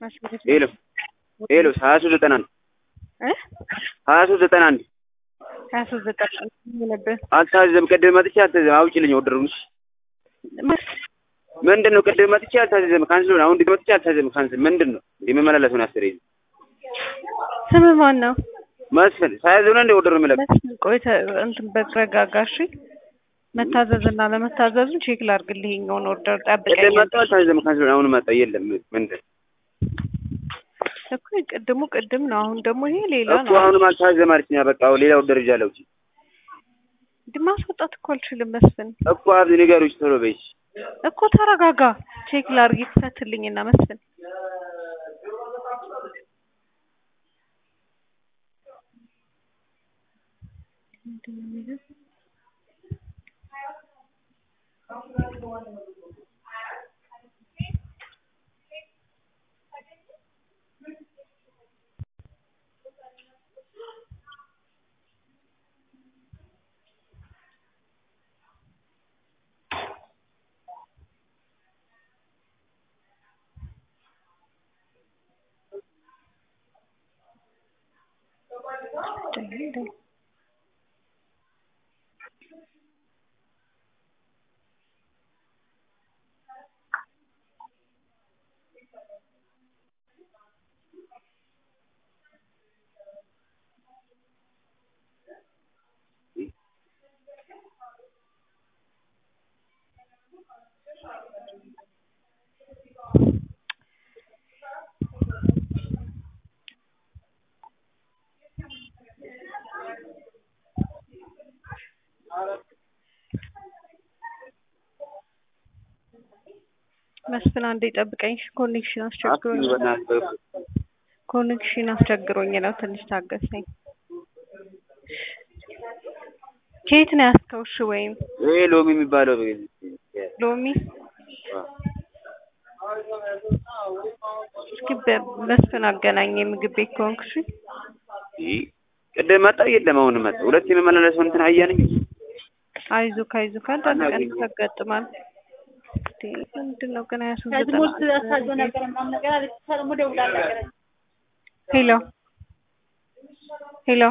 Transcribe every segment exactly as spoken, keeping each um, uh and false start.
ሄሎ ሄሎ ሀያ ሦስት ዘጠና አንድ እ ሀያ ሦስት ዘጠና አንድ ሀያ ሦስት ዘጠና አንድ ምን ነበር? አልታዘዘም። ቅድም መጥቼ አልታዘዘም። አውጪልኝ ኦርደሩን። ምንድን ነው? ቅድም መጥቼ አልታዘዘም። ካንስል ነው። አሁን ደግሞ መጥቼ አልታዘዘም። ካንስል ምንድን ነው? እንደመመላለስ ነው አስሬ። ስም ማን ነው? መስፍን ሳያዘው ነው እንደ ኦርደሩ የሚለቅ። መስፍን ቆይተ እንትን በተረጋጋሽ መታዘዝና ለመታዘዙን ቼክ ላድርግልህ። ይሄኛውን ኦርደር ጠብቀኝ። ቅድም መጣሁ አልታዘዘም። ካንስል ነው። አሁን መጣ የለም። ምንድን እኮ ቅድሙ ቅድም ነው። አሁን ደግሞ ይሄ ሌላ ነው እኮ። አሁንም አልታዘዘም አለችኝ። በቃ ሌላ ኦርደር ይዣለሁ። ማስወጣት እኮ አልችልም መስፍን እኮ አብዚ ንገሩኝ ቶሎ በይ እኮ። ተረጋጋ። ቼክ ላድርግ ይፈትልኝና መስፍን መስፍን አንዴ ጠብቀኝ። ኮኔክሽን አስቸግሮኝ ኮኔክሽን አስቸግሮኝ ነው። ትንሽ ታገሰኝ። ከየት ነው ያስከው? እሺ ወይም ይሄ ሎሚ የሚባለው ሎሚ እስኪ መስፍን አገናኝ። የምግብ ቤት ኮንክሽ ቅድም መጣሁ የለም። አሁን መጣ። ሁለት የመመላለሰው እንትን አያነኝ። አይዞህ አይዞህ ካንተ ቀን ተገጥማል። ምንድነው ግን ሀያ ሦስት ሄሎ ሄሎ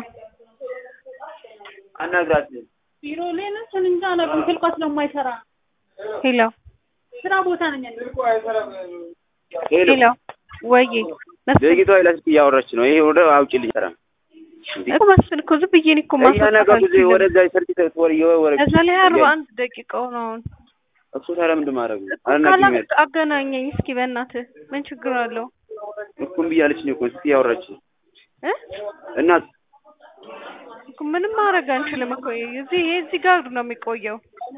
አናግራት። ቢሮ ላይ ነው እንጃ አላውቅም። ስልኳ ስለማይሰራ ሄሎ ስራ ቦታ ነኝ ያለው። ሄሎ ወይዬ ለጊቷ ይላስ እያወራች ነው። ይሄ ወደ አውጪልኝ ሰራ እኮ መስፍን እኮ ዝም ብዬሽ እኮ ማስወጣት ወደዛ ሰርቲት ወር ይወር ከዛ ላይ አርባ አንድ ደቂቃው ነው አሁን። እሱ ታዲያ ምንድን ማድረግ ነው? አናግረኝ። አገናኘኝ እስኪ በእናትህ። ምን ችግር አለው? እኮ እምቢ አለችኝ እኮ እስኪ ያወራች እ እናት እኮ ምንም ማድረግ አንችልም እኮ። እዚህ እዚህ ጋር ነው የሚቆየው።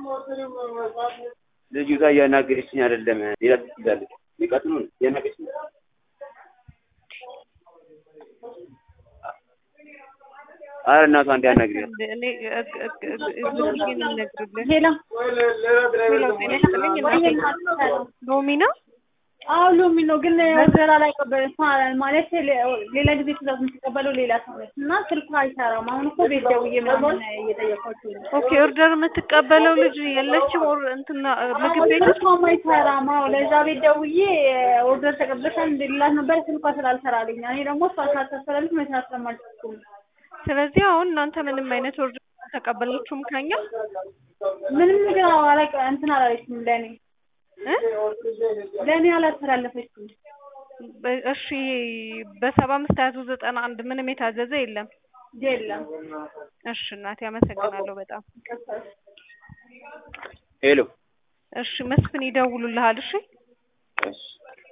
ልጅቷ እያናገረችኝ አይደለም። ሌላ ትይዛለች። ይቀጥሉ ነው እያናገረችኝ። አረ እናቷ አንዴ አናግሪያት። እኔ እዚህ ነው ነግርልህ። ሄሎ ሄሎ ጤና ሎሚ ነው? አዎ ሎሚ ነው። ግን ወዘራ ላይ ቀበል ማለት ሌላ ጊዜ ትእዛዝ የምትቀበለው ሌላ ሰው ነች እና ስልኳ አይሰራም። አሁን እኮ ቤት ደውዬ ምናምን እየጠየኳቸው ነው። ኦኬ ኦርደር የምትቀበለው ልጅ የለችም? ኦር እንትና ምግብ ቤት ስልኳ አይሰራም። አዎ ለዛ ቤት ደውዬ ኦርደር ተቀብለሻል እንደሌላት ነበር። ስልኳ ስላልሰራልኝ እኔ ደግሞ እሷ ሳታስተላልፍ መስራት ስለማልችል ስለዚህ አሁን እናንተ ምንም አይነት ኦርደር ተቀበላችሁም ከኛ? ምንም ነገር አላቀ እንትን አላለችም ለኔ እ ለኔ አላስተላለፈችም። እሺ በሰባ አምስት ሀያ ሦስት ዘጠና አንድ ምንም የታዘዘ የለም? የለም። እሺ እናቴ አመሰግናለሁ በጣም። ሄሎ እሺ መስፍን ይደውሉልሃል። እሺ